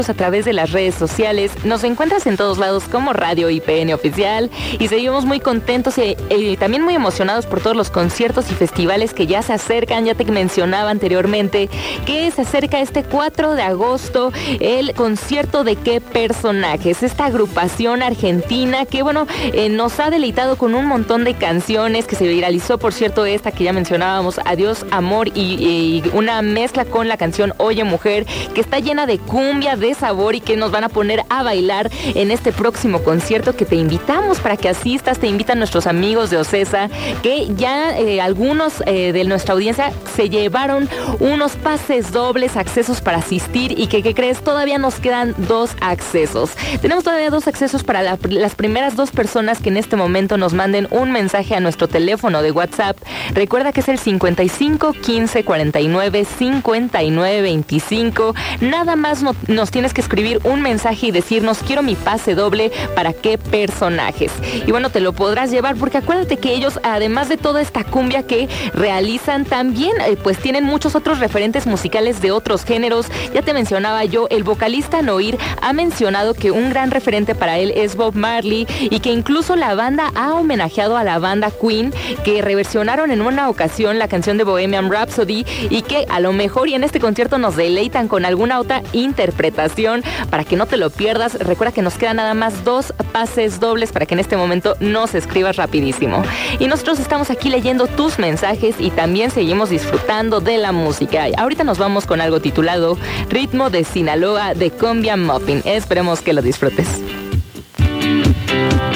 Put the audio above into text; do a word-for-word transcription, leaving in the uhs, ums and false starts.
a través de las redes sociales. Nos encuentras en todos lados como Radio I P N Oficial y seguimos muy contentos y, y también muy emocionados por todos los conciertos y festivales que ya se acercan. Ya te mencionaba anteriormente que se acerca este cuatro de agosto el concierto de Qué Personajes, esta agrupación argentina que bueno eh, nos ha deleitado con un montón de canciones, que se viralizó por cierto esta que ya mencionábamos, Adiós Amor, y, y una mezcla con la canción Oye Mujer, que está llena de cumbia, de sabor y que nos van a poner a bailar en este próximo concierto que te invitamos para que asistas. Te invitan nuestros amigos de Ocesa, que ya eh, algunos eh, de nuestra audiencia se llevaron unos pases dobles, accesos para asistir y que, ¿qué crees? Todavía nos quedan dos accesos. Tenemos todavía dos accesos para la, las primeras dos personas que en este momento nos manden un mensaje a nuestro teléfono de WhatsApp. Recuerda que es el cincuenta y cinco, quince, cuarenta y nueve, cincuenta y nueve, veinticinco. Nada más no, nos tienes que escribir un mensaje y decirnos quiero mi pase doble para Qué Personajes. Y bueno, te lo podrás llevar porque acuérdate que ellos, además de toda esta cumbia que realizan, también eh, pues tienen muchos otros referentes musicales de otros géneros. Ya te mencionaba yo, el vocalista Noir ha mencionado que un gran referente para él es Bob Marley y que incluso la banda ha homenajeado a la banda Queen, que reversionaron en una ocasión la canción de Bohemian Rhapsody y que a lo mejor y en este concierto nos deleitan con alguna otra interpretación para que no te lo pierdas. Recuerda que nos quedan nada más dos pases dobles para que en este momento nos escribas rapidísimo. Y nosotros estamos aquí leyendo tus mensajes y también seguimos disfrutando de la música. Ahorita nos vamos con algo titulado Ritmo de Sinaloa de Cumbia Muffin. Esperemos que lo disfrutes.